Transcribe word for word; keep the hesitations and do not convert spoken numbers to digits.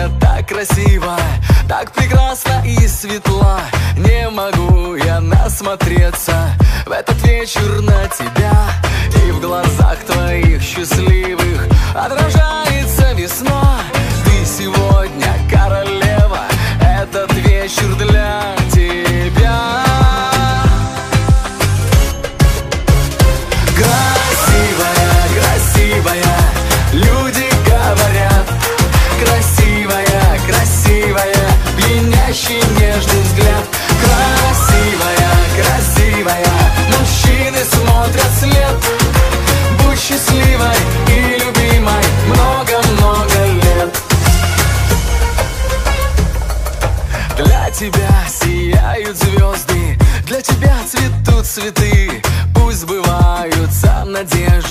так красиво, так прекрасна и светла. Не могу я насмотреться в этот вечер на тебя. И в глазах твоих счастливых отражается весна. Ты сегодня королева, этот вечер для тебя. Красивая, красивая, люди говорят. Красивая, красивая, пьянящий нежный взгляд. Красивая, красивая, мужчины смотрят вслед. Будь счастливой и любимой много-много лет. Для тебя сияют звезды, для тебя цветут цветы. Пусть сбываются надежды